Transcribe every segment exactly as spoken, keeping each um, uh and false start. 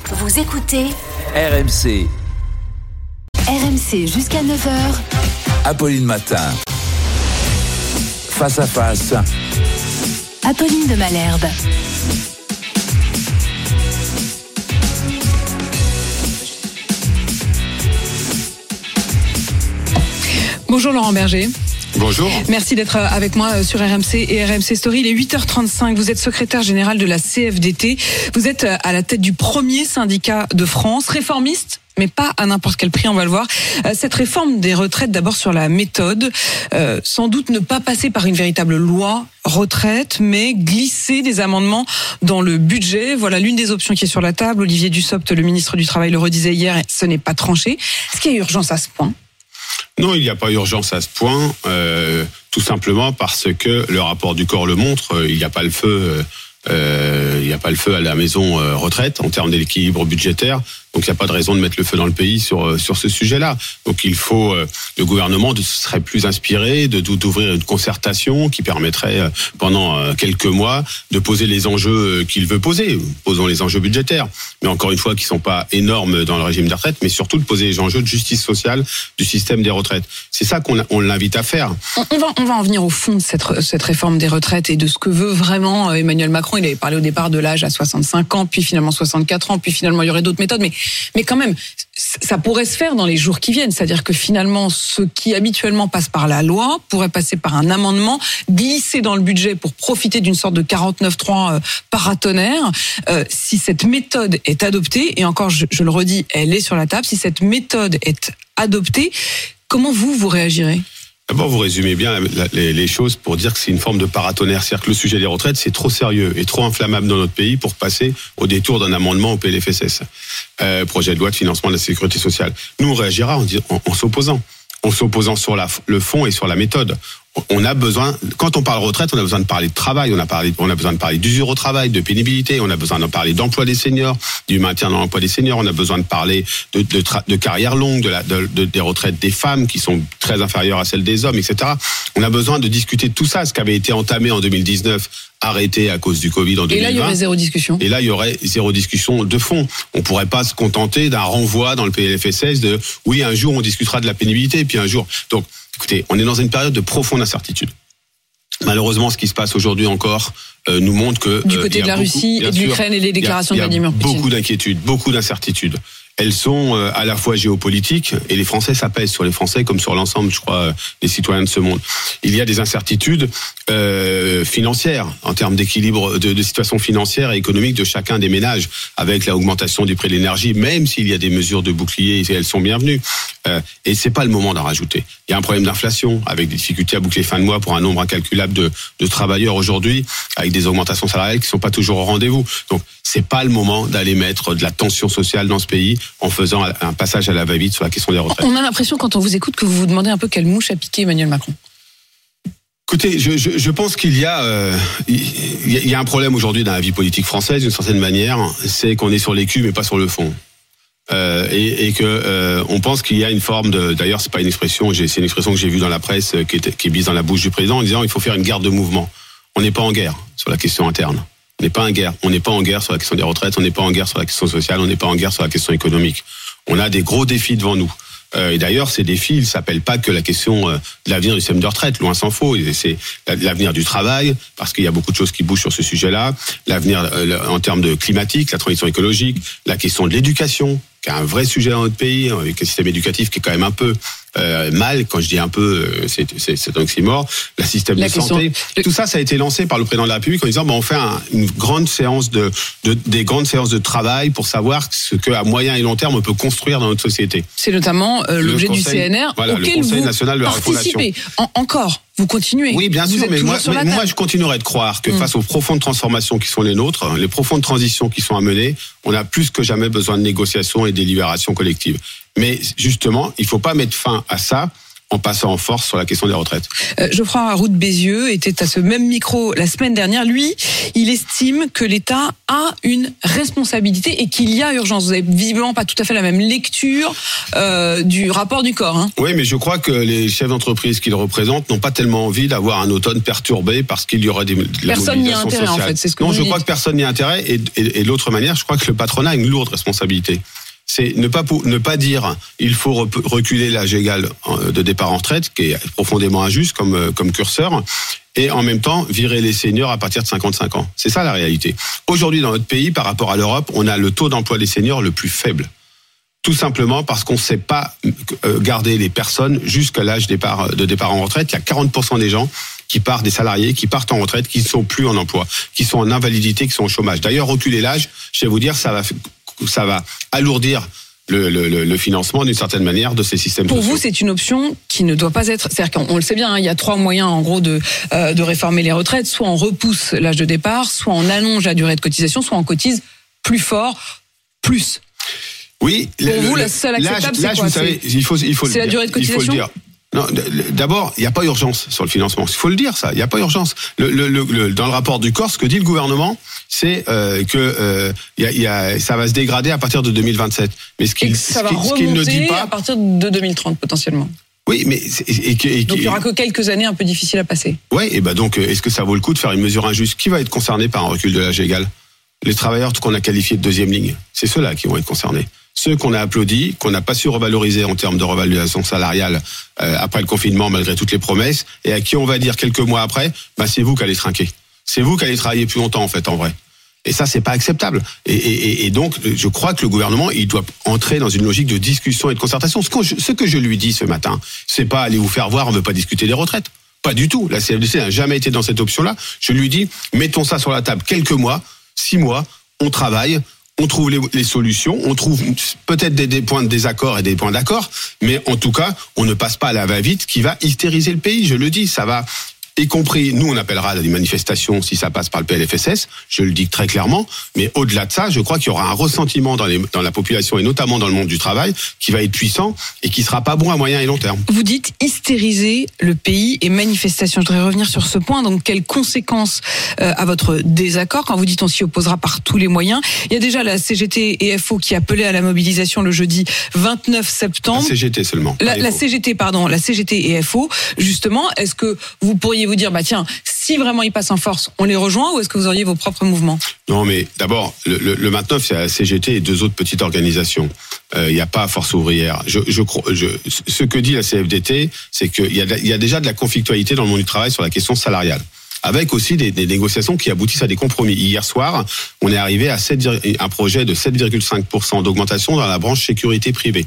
Vous écoutez R M C. R M C jusqu'à neuf heures. Apolline Matin. Face à face. Apolline de Malherbe. Bonjour Laurent Berger. Bonjour. Merci d'être avec moi sur R M C et R M C Story. Il est huit heures trente-cinq. Vous êtes secrétaire général de la C F D T. Vous êtes à la tête du premier syndicat de France, réformiste, mais pas à n'importe quel prix, on va le voir. Cette réforme des retraites, d'abord sur la méthode, euh, sans doute ne pas passer par une véritable loi retraite, mais glisser des amendements dans le budget. Voilà l'une des options qui est sur la table. Olivier Dussopt, le ministre du Travail, le redisait hier, ce n'est pas tranché. Est-ce qu'il y a urgence à ce point ? Non, il n'y a pas urgence à ce point, euh, tout simplement parce que le rapport du corps le montre, euh, il n'y a pas le feu, euh, il n'y a pas le feu à la maison euh, retraite en termes d'équilibre budgétaire. Donc il n'y a pas de raison de mettre le feu dans le pays sur sur ce sujet-là. Donc il faut euh, le gouvernement de, serait plus inspiré de d'ouvrir une concertation qui permettrait euh, pendant euh, quelques mois de poser les enjeux qu'il veut poser. Posons les enjeux budgétaires, mais encore une fois qui sont pas énormes dans le régime des retraites, mais surtout de poser les enjeux de justice sociale du système des retraites. C'est ça qu'on on l'invite à faire. On va on va en venir au fond de cette cette réforme des retraites et de ce que veut vraiment Emmanuel Macron. Il avait parlé au départ de l'âge à soixante-cinq ans, puis finalement soixante-quatre ans, puis finalement il y aurait d'autres méthodes, mais Mais quand même, ça pourrait se faire dans les jours qui viennent. C'est-à-dire que finalement, ce qui habituellement passe par la loi pourrait passer par un amendement, glissé dans le budget pour profiter d'une sorte de quarante-neuf trois paratonnerre. Euh, si cette méthode est adoptée, et encore, je, je le redis, elle est sur la table, si cette méthode est adoptée, comment vous, vous réagirez ? D'abord, vous résumez bien les choses pour dire que c'est une forme de paratonnerre. C'est-à-dire que le sujet des retraites, c'est trop sérieux et trop inflammable dans notre pays pour passer au détour d'un amendement au P L F S S, euh, projet de loi de financement de la sécurité sociale. Nous, on réagira en, en, en s'opposant. En s'opposant sur la, le fond et sur la méthode. On a besoin, quand on parle retraite, on a besoin de parler de travail, on a, parlé, on a besoin de parler d'usure au travail, de pénibilité, on a besoin de parler d'emploi des seniors, du maintien dans l'emploi des seniors, on a besoin de parler de, de, tra- de carrière longue, de la, de, de, des retraites des femmes qui sont très inférieures à celles des hommes, et cetera. On a besoin de discuter de tout ça, ce qui avait été entamé en deux mille dix-neuf, arrêté à cause du Covid en deux mille vingt. Et là, il y aurait zéro discussion. Et là, il y aurait zéro discussion de fond. On pourrait pas se contenter d'un renvoi dans le P L F S S de « oui, un jour, on discutera de la pénibilité, puis un jour... » Donc, écoutez, on est dans une période de profonde incertitude. Malheureusement, ce qui se passe aujourd'hui encore euh, nous montre que... Du côté euh, de la beaucoup, Russie et de l'Ukraine et les déclarations de Vladimir Poutine. Il y a beaucoup d'inquiétudes, beaucoup d'incertitudes. Elles sont euh, à la fois géopolitiques, et les Français, ça pèse sur les Français comme sur l'ensemble, je crois, des citoyens de ce monde. Il y a des incertitudes euh, financières, en termes d'équilibre, de, de situation financière et économique de chacun des ménages, avec l'augmentation du prix de l'énergie, même s'il y a des mesures de bouclier, et elles sont bienvenues. Euh, et c'est pas le moment d'en rajouter. Il y a un problème d'inflation, avec des difficultés à boucler fin de mois pour un nombre incalculable de, de travailleurs aujourd'hui, avec des augmentations salariales qui sont pas toujours au rendez-vous. Donc, c'est pas le moment d'aller mettre de la tension sociale dans ce pays en faisant un passage à la va-vite sur la question des retraites. On a l'impression, quand on vous écoute, que vous vous demandez un peu quelle mouche a piqué Emmanuel Macron. Écoutez, je, je, je pense qu'il y a, euh, il y a un problème aujourd'hui dans la vie politique française, d'une certaine manière, c'est qu'on est sur l'écu mais pas sur le fond. Euh, et, et que euh, on pense qu'il y a une forme de, d'ailleurs c'est pas une expression, j'ai, c'est une expression que j'ai vue dans la presse qui est, qui est mise dans la bouche du président en disant il faut faire une guerre de mouvement. On n'est pas en guerre sur la question interne. On n'est pas en guerre. On n'est pas en guerre sur la question des retraites. On n'est pas en guerre sur la question sociale. On n'est pas en guerre sur la question économique. On a des gros défis devant nous. Euh, et d'ailleurs, ces défis, ils s'appellent pas que la question euh, de l'avenir du système de retraite. Loin s'en faut. C'est l'avenir du travail, parce qu'il y a beaucoup de choses qui bougent sur ce sujet-là. L'avenir euh, en termes de climatique, la transition écologique, la question de l'éducation, qui est un vrai sujet dans notre pays, avec un système éducatif qui est quand même un peu euh, mal. Quand je dis un peu, c'est, c'est, c'est un oxymore. Le système la de question... santé. Tout ça, ça a été lancé par le président de la République en disant, bon, on fait un, une grande séance de, de, des grandes séances de travail pour savoir ce qu'à moyen et long terme on peut construire dans notre société. C'est notamment euh, l'objet conseil, du C N R, voilà, auquel le Conseil vous national de la participez. En, encore, vous continuez. Oui, bien vous sûr, mais, moi, mais moi, je continuerai de croire que mmh. face aux profondes transformations qui sont les nôtres, les profondes transitions qui sont à mener, on a plus que jamais besoin de négociations et de délibérations collectives. Mais justement, il ne faut pas mettre fin à ça en passant en force sur la question des retraites. Euh, Geoffroy Roux de Bézieux était à ce même micro la semaine dernière. Lui, il estime que l'État a une responsabilité et qu'il y a urgence. Vous n'avez visiblement pas tout à fait la même lecture euh, du rapport du corps. Hein. Oui, mais je crois que les chefs d'entreprise qu'il représente n'ont pas tellement envie d'avoir un automne perturbé parce qu'il y aurait des, de la personne n'y a mobilisation intérêt, sociale. en fait, c'est ce que non, vous je dites. crois que personne n'y a intérêt. Et, et, et de l'autre manière, je crois que le patronat a une lourde responsabilité. C'est ne pas pour, ne pas dire il faut reculer l'âge égal de départ en retraite, qui est profondément injuste comme comme curseur, et en même temps virer les seniors à partir de cinquante-cinq ans. C'est ça la réalité. Aujourd'hui, dans notre pays, par rapport à l'Europe, on a le taux d'emploi des seniors le plus faible. Tout simplement parce qu'on ne sait pas garder les personnes jusqu'à l'âge de départ en retraite. Il y a quarante pour cent des gens qui partent, des salariés qui partent en retraite, qui ne sont plus en emploi, qui sont en invalidité, qui sont au chômage. D'ailleurs, reculer l'âge, je vais vous dire, ça va ça va alourdir le, le, le financement d'une certaine manière de ces systèmes Pour sociaux. vous, c'est une option qui ne doit pas être... C'est-à-dire qu'on on le sait bien, hein, il y a trois moyens en gros de, euh, de réformer les retraites. Soit on repousse l'âge de départ, soit on allonge la durée de cotisation, soit on cotise plus fort, plus. Oui. Pour le, vous, le, la seule acceptable, c'est l'âge, quoi? vous savez, il faut, il faut c'est le la dire. durée de Il faut cotisation le dire. Non, d'abord, il n'y a pas urgence sur le financement. Il faut le dire, ça. Il n'y a pas urgence. Le, le, le, dans le rapport du corps, ce que dit le gouvernement, c'est euh, que euh, y a, y a, ça va se dégrader à partir de deux mille vingt-sept. Mais ce qu'il, ça va ce qu'il ne dit pas, à partir de deux mille trente potentiellement. Oui, mais et, et, et, donc il y aura que quelques années un peu difficiles à passer. Oui, et ben donc, est-ce que ça vaut le coup de faire une mesure injuste? Qui va être concerné par un recul de l'âge égal? Les travailleurs qu'on a qualifiés de deuxième ligne, c'est ceux-là qui vont être concernés. Ceux qu'on a applaudis, qu'on n'a pas su revaloriser en termes de revalorisation salariale euh, après le confinement, malgré toutes les promesses, et à qui on va dire quelques mois après, bah c'est vous qui allez trinquer. C'est vous qui allez travailler plus longtemps, en fait, en vrai. Et ça, c'est pas acceptable. Et, et, et donc, je crois que le gouvernement, il doit entrer dans une logique de discussion et de concertation. Ce que je, ce que je lui dis ce matin, c'est pas aller vous faire voir, on veut pas discuter des retraites. Pas du tout. La C F D C n'a jamais été dans cette option-là. Je lui dis, mettons ça sur la table quelques mois, six mois, on travaille, on trouve les, les solutions, on trouve peut-être des, des points de désaccord et des points d'accord, mais en tout cas, on ne passe pas à la va-vite qui va hystériser le pays, je le dis, ça va... Y compris, nous on appellera des manifestations si ça passe par le P L F S S, je le dis très clairement, mais au-delà de ça, je crois qu'il y aura un ressentiment dans, les, dans la population et notamment dans le monde du travail qui va être puissant et qui sera pas bon à moyen et long terme. Vous dites hystériser le pays et manifestation. Je voudrais revenir sur ce point. Donc, quelles conséquences euh, à votre désaccord quand vous dites on s'y opposera par tous les moyens? Il y a déjà la C G T et F O qui appelaient à la mobilisation le jeudi vingt-neuf septembre. La C G T seulement. La, la C G T, pardon, la C G T et F O. Justement, est-ce que vous pourriez vous dire, bah tiens, si vraiment ils passent en force, on les rejoint, ou est-ce que vous auriez vos propres mouvements? Non, mais d'abord, le, le, le vingt-neuf, c'est la C G T et deux autres petites organisations. Il euh, n'y a pas Force ouvrière. Je, je, je, ce que dit la C F D T, c'est qu'il y a, il y a déjà de la conflictualité dans le monde du travail sur la question salariale, avec aussi des, des négociations qui aboutissent à des compromis. Hier soir, on est arrivé à sept, un projet de sept virgule cinq pour cent d'augmentation dans la branche sécurité privée.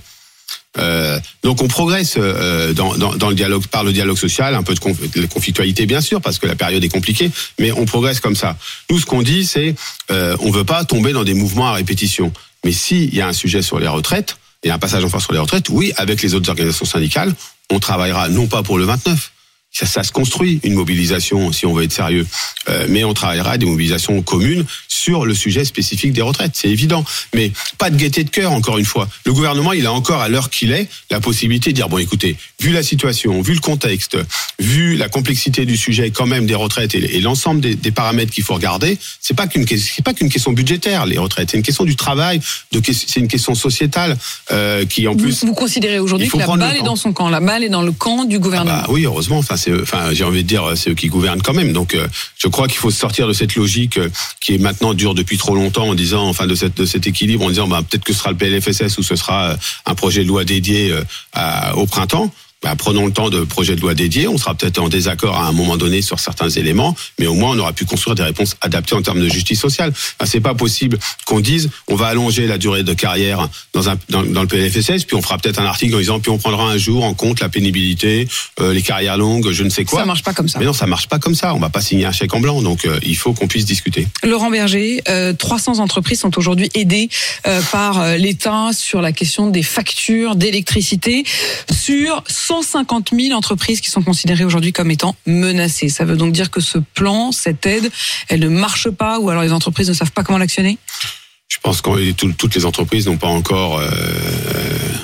Euh, donc on progresse euh, dans, dans, dans le dialogue, par le dialogue social, un peu de, conf, de conflictualité bien sûr parce que la période est compliquée, mais on progresse comme ça. Nous, ce qu'on dit, c'est euh, on veut pas tomber dans des mouvements à répétition. Mais s'il y a un sujet sur les retraites et un passage en force sur les retraites, oui, avec les autres organisations syndicales, on travaillera non pas pour le vingt-neuf. Ça, ça se construit, une mobilisation, si on veut être sérieux. Euh, mais on travaillera à des mobilisations communes sur le sujet spécifique des retraites, c'est évident. Mais pas de gaieté de cœur, encore une fois. Le gouvernement, il a encore, à l'heure qu'il est, la possibilité de dire, bon, écoutez, vu la situation, vu le contexte, vu la complexité du sujet quand même des retraites et, et l'ensemble des, des paramètres qu'il faut regarder, c'est pas qu'une, c'est pas qu'une question budgétaire, les retraites. C'est une question du travail, de, c'est une question sociétale euh, qui, en plus... Vous, vous considérez aujourd'hui que la balle est dans son camp, la balle est dans le camp du gouvernement? Ah bah, oui, heureusement, enfin, c'est, enfin, j'ai envie de dire, c'est eux qui gouvernent quand même. Donc, euh, je crois qu'il faut sortir de cette logique euh, qui est maintenant dure depuis trop longtemps, en disant, enfin, de cette de cet équilibre, en disant, bah, peut-être que ce sera le P L F S S ou ce sera euh, un projet de loi dédié euh, à, au printemps. Bah, prenons le temps de projet de loi dédié. On sera peut-être en désaccord à un moment donné sur certains éléments, mais au moins on aura pu construire des réponses adaptées en termes de justice sociale. Bah, c'est pas possible qu'on dise on va allonger la durée de carrière dans un dans, dans le P L F S S, puis on fera peut-être un article en disant puis on prendra un jour en compte la pénibilité, euh, les carrières longues, je ne sais quoi. Ça marche pas comme ça. Mais non, ça marche pas comme ça. On va pas signer un chèque en blanc, donc euh, il faut qu'on puisse discuter. Laurent Berger, euh, trois cents entreprises sont aujourd'hui aidées euh, par euh, l'État sur la question des factures d'électricité sur cent cinquante mille entreprises qui sont considérées aujourd'hui comme étant menacées. Ça veut donc dire que ce plan, cette aide, elle ne marche pas, ou alors les entreprises ne savent pas comment l'actionner? Je pense que toutes les entreprises n'ont pas encore euh,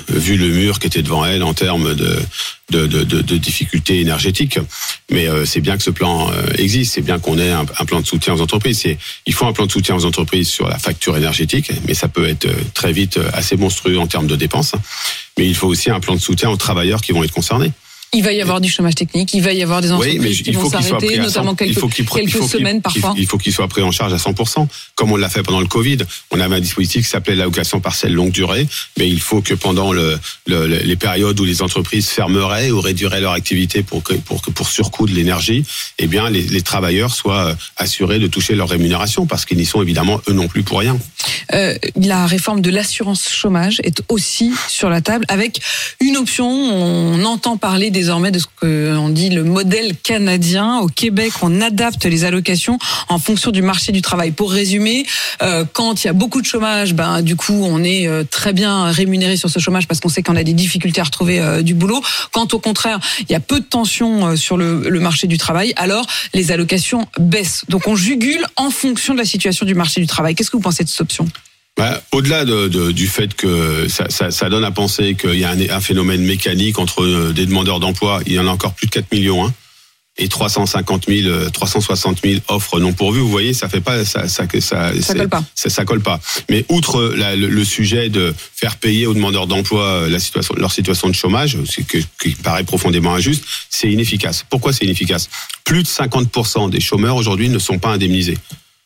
vu le mur qui était devant elle en termes de de, de, de, de difficultés énergétiques. Mais euh, c'est bien que ce plan euh, existe, c'est bien qu'on ait un, un plan de soutien aux entreprises. C'est, il faut un plan de soutien aux entreprises sur la facture énergétique, mais ça peut être très vite assez monstrueux en termes de dépenses. Mais il faut aussi un plan de soutien aux travailleurs qui vont être concernés. Il va y avoir du chômage technique, il va y avoir des entreprises oui, mais qui vont s'arrêter, notamment quelques, il faut qu'il, quelques il faut semaines parfois. Il faut qu'il soit pris en charge à cent pour cent, comme on l'a fait pendant le Covid. On avait un dispositif qui s'appelait l'allocation partielle longue durée, mais il faut que pendant le, le, les périodes où les entreprises fermeraient ou réduiraient leur activité pour que, pour que, pour surcoût de l'énergie, eh bien, les, les travailleurs soient assurés de toucher leur rémunération, parce qu'ils n'y sont évidemment eux non plus pour rien. Euh, la réforme de l'assurance chômage est aussi sur la table, avec une option. On entend parler désormais de ce qu'on dit le modèle canadien. Au Québec, on adapte les allocations en fonction du marché du travail. Pour résumer, euh, quand il y a beaucoup de chômage, ben du coup, on est euh, très bien rémunéré sur ce chômage parce qu'on sait qu'on a des difficultés à retrouver euh, du boulot. Quand au contraire, il y a peu de tension euh, sur le, le marché du travail, alors les allocations baissent. Donc on jugule en fonction de la situation du marché du travail. Qu'est-ce que vous pensez de cette option ? Bah, au-delà de, de, du fait que ça, ça, ça donne à penser qu'il y a un, un phénomène mécanique entre des demandeurs d'emploi, il y en a encore plus de quatre millions, hein, et trois cent cinquante mille, trois cent soixante mille offres non pourvues. Vous voyez, ça fait pas, ça, ça, ça, ça colle pas. Ça, ça colle pas. Mais outre la, le, le sujet de faire payer aux demandeurs d'emploi la situation, leur situation de chômage, c'est que, qui paraît profondément injuste, c'est inefficace. Pourquoi c'est inefficace ? Plus de cinquante pour cent des chômeurs aujourd'hui ne sont pas indemnisés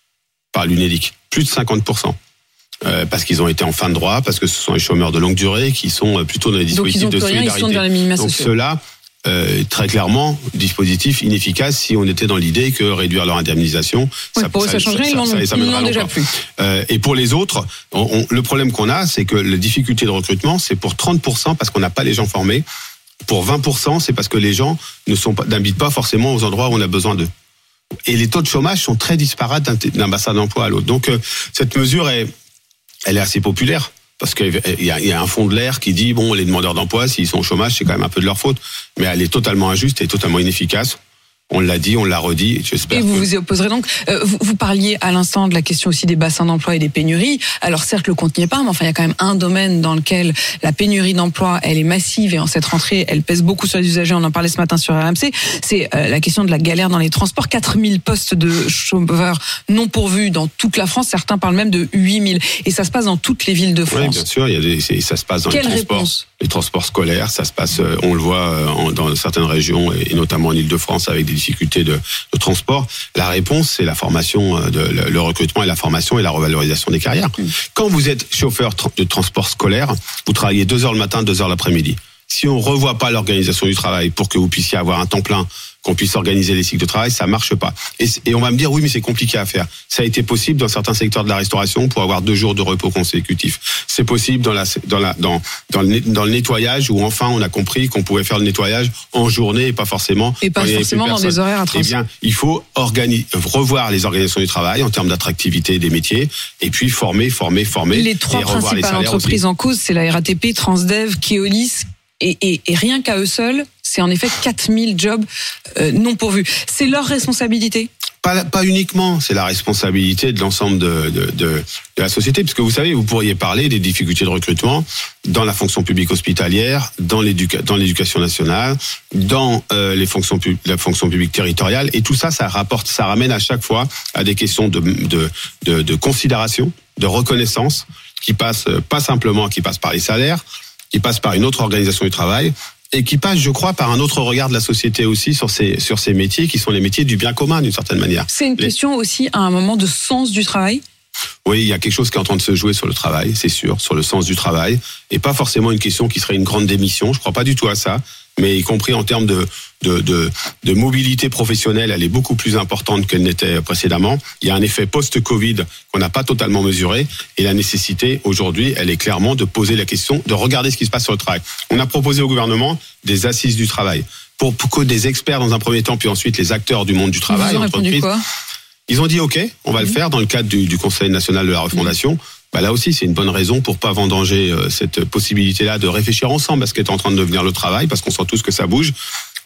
par l'UNEDIC. Plus de cinquante pour cent. Euh, parce qu'ils ont été en fin de droit, parce que ce sont les chômeurs de longue durée qui sont plutôt dans les dispositifs Donc, ils ont de rien, solidarité. ils sont dans les minima Donc sociaux. ceux-là, euh, très clairement, dispositif inefficace si on était dans l'idée que réduire leur indemnisation, oui, ça, pour eux, ça, ça change rien, ils n'en ont déjà plus. Euh, et pour les autres, on, on, le problème qu'on a, c'est que la difficulté de recrutement, c'est pour trente pour cent parce qu'on n'a pas les gens formés. Pour vingt pour cent, c'est parce que les gens ne sont pas, n'habitent pas forcément aux endroits où on a besoin d'eux. Et les taux de chômage sont très disparates d'un, d'un bassin d'emploi à l'autre. Donc euh, cette mesure est elle est assez populaire, parce qu'il y a, il y a un fond de l'air qui dit, bon, les demandeurs d'emploi, s'ils sont au chômage, c'est quand même un peu de leur faute. Mais elle est totalement injuste et totalement inefficace. On l'a dit, on l'a redit, j'espère. Et vous que... vous y opposerez donc. Euh, vous, vous parliez à l'instant de la question aussi des bassins d'emploi et des pénuries. Alors certes, le compte n'y est pas, mais enfin, il y a quand même un domaine dans lequel la pénurie d'emploi, elle est massive et en cette rentrée, elle pèse beaucoup sur les usagers. On en parlait ce matin sur R M C. C'est euh, la question de la galère dans les transports. quatre mille postes de chômeurs non pourvus dans toute la France. Certains parlent même de huit mille. Et ça se passe dans toutes les villes de France. Oui, bien sûr, il y a des, ça se passe dans Quelle les transports. Réponse les transports scolaires, ça se passe, on le voit dans certaines régions et notamment en Île-de-France avec des difficultés de, de transport. La réponse, c'est la formation, de, le recrutement et la formation et la revalorisation des carrières. Quand vous êtes chauffeur de transport scolaire, vous travaillez deux heures le matin, deux heures l'après-midi. Si on revoit pas l'organisation du travail pour que vous puissiez avoir un temps plein, qu'on puisse organiser les cycles de travail, ça marche pas. Et, et on va me dire, oui, mais c'est compliqué à faire. Ça a été possible dans certains secteurs de la restauration pour avoir deux jours de repos consécutifs. C'est possible dans la, dans la, dans, dans le, dans le nettoyage où enfin on a compris qu'on pouvait faire le nettoyage en journée et pas forcément. Et pas forcément dans des horaires atroces. Eh bien, il faut organiser, revoir les organisations du travail en termes d'attractivité des métiers et puis former, former, former. Les trois principales entreprises en cause, c'est la R A T P, Transdev, Keolis. Et, et, et rien qu'à eux seuls, c'est en effet quatre mille jobs euh, non pourvus. C'est leur responsabilité ? Pas, pas uniquement, c'est la responsabilité de l'ensemble de, de, de, de la société. Parce que vous savez, vous pourriez parler des difficultés de recrutement dans la fonction publique hospitalière, dans, l'éduca- dans l'éducation nationale, dans euh, les fonctions pub- la fonction publique territoriale. Et tout ça, ça rapporte, ça ramène à chaque fois à des questions de, de, de, de considération, de reconnaissance, qui passent pas simplement, qui passent par les salaires, qui passe par une autre organisation du travail et qui passe, je crois, par un autre regard de la société aussi sur ces, sur ces métiers qui sont les métiers du bien commun d'une certaine manière. C'est une les... question aussi à un moment de sens du travail ? Oui, il y a quelque chose qui est en train de se jouer sur le travail, c'est sûr, sur le sens du travail, et pas forcément une question qui serait une grande démission, je crois pas du tout à ça, mais y compris en termes de, de, de, de mobilité professionnelle, elle est beaucoup plus importante qu'elle n'était précédemment. Il y a un effet post-Covid qu'on n'a pas totalement mesuré, et la nécessité aujourd'hui, elle est clairement de poser la question, de regarder ce qui se passe sur le travail. On a proposé au gouvernement des assises du travail, pour, pour que des experts dans un premier temps, puis ensuite les acteurs du monde du travail, Ils ont répondu quoi ? Ils ont dit OK, on va mmh. le faire dans le cadre du, du Conseil national de la refondation. Mmh. Bah là aussi, c'est une bonne raison pour pas vendanger euh, cette possibilité-là de réfléchir ensemble à ce qui est en train de devenir le travail, parce qu'on sent tous que ça bouge.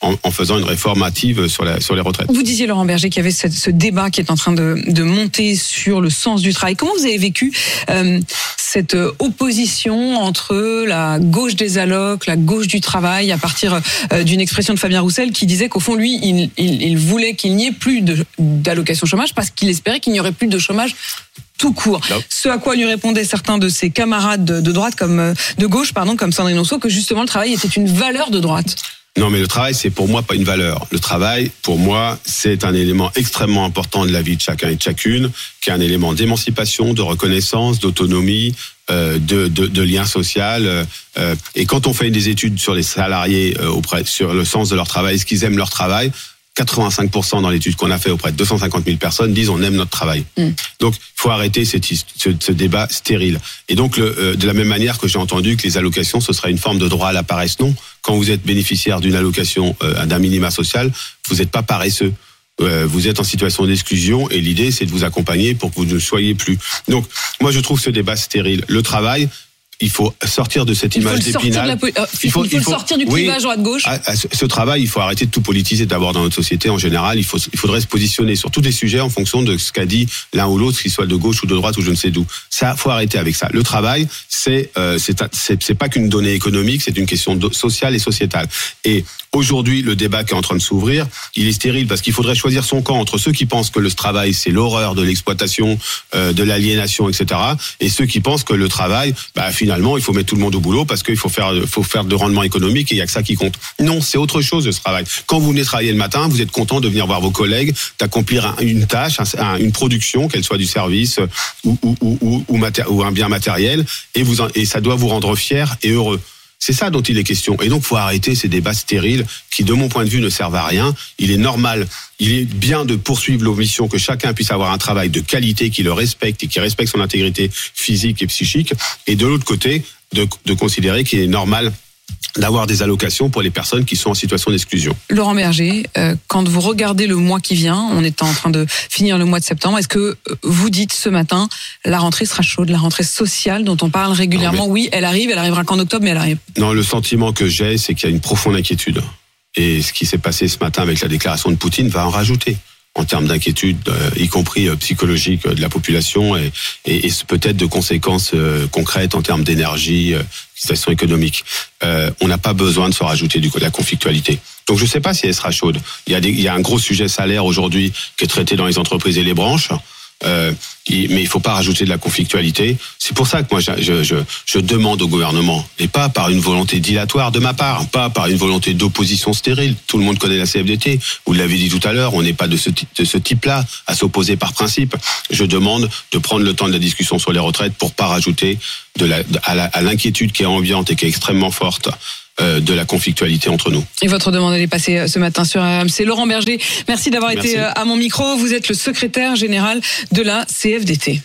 en, en faisant une réforme hâtive sur, la, sur les retraites. Vous disiez, Laurent Berger, qu'il y avait cette, ce débat qui est en train de, de monter sur le sens du travail. Comment vous avez vécu euh, cette opposition entre la gauche des allocs, la gauche du travail, à partir euh, d'une expression de Fabien Roussel qui disait qu'au fond, lui, il, il, il voulait qu'il n'y ait plus de, d'allocation chômage parce qu'il espérait qu'il n'y aurait plus de chômage tout court. Non. Ce à quoi lui répondaient certains de ses camarades de, de droite, comme de gauche, pardon, comme Sandrine Rousseau, que justement le travail était une valeur de droite. Non, mais le travail, c'est pour moi pas une valeur. Le travail, pour moi, c'est un élément extrêmement important de la vie de chacun et de chacune, qui est un élément d'émancipation, de reconnaissance, d'autonomie, euh, de, de, de lien social. Euh, et quand on fait des études sur les salariés euh, auprès, sur le sens de leur travail, est-ce qu'ils aiment leur travail, quatre-vingt-cinq pour cent dans l'étude qu'on a fait auprès de deux cent cinquante mille personnes disent on aime notre travail. Mm. Donc, il faut arrêter cette, ce, ce débat stérile. Et donc, le, euh, de la même manière que j'ai entendu que les allocations, ce serait une forme de droit à la paresse, non. Quand vous êtes bénéficiaire d'une allocation, euh, d'un minima social, vous n'êtes pas paresseux. Euh, vous êtes en situation d'exclusion et l'idée, c'est de vous accompagner pour que vous ne soyez plus. Donc, moi, je trouve ce débat stérile. Le travail, il faut sortir de cette image d'Épinal. De la, il faut, il faut, il faut sortir du clivage oui, droite-gauche. À, à ce, ce travail, il faut arrêter de tout politiser d'abord dans notre société en général. Il, faut, il faudrait se positionner sur tous les sujets en fonction de ce qu'a dit l'un ou l'autre, qu'il soit de gauche ou de droite ou je ne sais d'où. Ça, faut arrêter avec ça. Le travail, c'est euh, c'est, c'est, c'est pas qu'une donnée économique, c'est une question sociale et sociétale. Et aujourd'hui, le débat qui est en train de s'ouvrir, il est stérile parce qu'il faudrait choisir son camp entre ceux qui pensent que le travail, c'est l'horreur de l'exploitation, euh, de l'aliénation, et cetera, et ceux qui pensent que le travail, bah, finalement, il faut mettre tout le monde au boulot parce qu'il faut faire, faut faire de rendement économique et il y a que ça qui compte. Non, c'est autre chose, ce travail. Quand vous venez travailler le matin, vous êtes content de venir voir vos collègues, d'accomplir une tâche, un, une production, qu'elle soit du service ou, ou, ou, ou, maté- ou un bien matériel, et, vous en, et ça doit vous rendre fier et heureux. C'est ça dont il est question. Et donc, il faut arrêter ces débats stériles qui, de mon point de vue, ne servent à rien. Il est normal, il est bien de poursuivre nos missions, que chacun puisse avoir un travail de qualité qui le respecte et qui respecte son intégrité physique et psychique. Et de l'autre côté, de, de considérer qu'il est normal d'avoir des allocations pour les personnes qui sont en situation d'exclusion. Laurent Berger, euh, quand vous regardez le mois qui vient, on est en train de finir le mois de septembre, est-ce que vous dites ce matin, la rentrée sera chaude, la rentrée sociale dont on parle régulièrement, non, mais... oui, elle arrive, elle arrivera qu'en octobre, mais elle arrive. Non, le sentiment que j'ai, c'est qu'il y a une profonde inquiétude. Et ce qui s'est passé ce matin avec la déclaration de Poutine va en rajouter en termes d'inquiétude, euh, y compris euh, psychologique euh, de la population et, et, et peut-être de conséquences euh, concrètes en termes d'énergie, euh, situation économique. Euh, on n'a pas besoin de se rajouter du, de la conflictualité. Donc je ne sais pas si elle sera chaude. Il y a des, il y a un gros sujet salaire aujourd'hui qui est traité dans les entreprises et les branches. Euh, mais il ne faut pas rajouter de la conflictualité. C'est pour ça que moi je, je, je, je demande au gouvernement, et pas par une volonté dilatoire de ma part, pas par une volonté d'opposition stérile. Tout le monde connaît la C F D T, vous l'avez dit tout à l'heure, on n'est pas de ce, de ce type-là à s'opposer par principe. Je demande de prendre le temps de la discussion sur les retraites pour pas rajouter de la, à, la, à l'inquiétude qui est ambiante et qui est extrêmement forte Euh, de la conflictualité entre nous. Et votre demande, elle est passée ce matin sur R M C. Laurent Berger, merci d'avoir merci. été à mon micro. Vous êtes le secrétaire général de la C F D T.